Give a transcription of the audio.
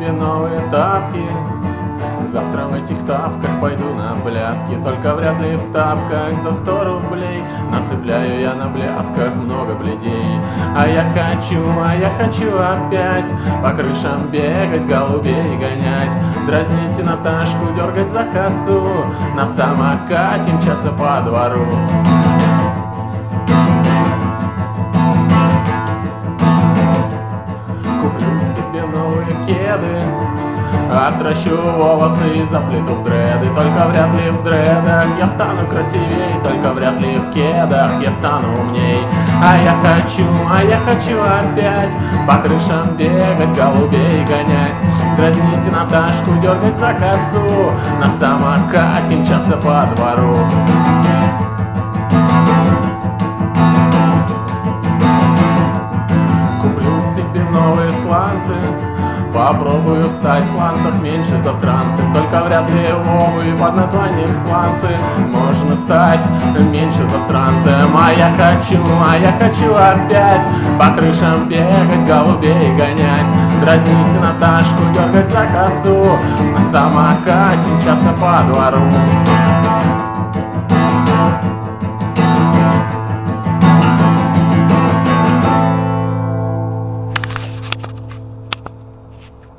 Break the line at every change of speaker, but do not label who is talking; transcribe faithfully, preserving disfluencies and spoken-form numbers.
себе новые тапки. Завтра в этих тапках пойду на блядки, только вряд ли в тапках за сто рублей. Нацепляю я на блядках много бледей. А я хочу, а я хочу опять по крышам бегать, голубей гонять, дразнить Наташку, дергать за косу, на самокате мчаться по двору. Куплю себе новые кеды, отращу волосы и заплету в дреды. Только вряд ли в дредах я стану красивей, только вряд ли в кедах я стану умней. А я хочу, а я хочу опять по крышам бегать, голубей гонять, дразнить Наташку, дергать за косу, на самокате мчаться по двору. Куплю себе новые сланцы, попробую стать в сланцах меньше засранцев. Только вряд ли в обуви под названием сланцы можно стать меньше засранцем. А я хочу, а я хочу опять по крышам бегать, голубей гонять, дразнить Наташку, дергать за косу, на самокате мчаться по двору.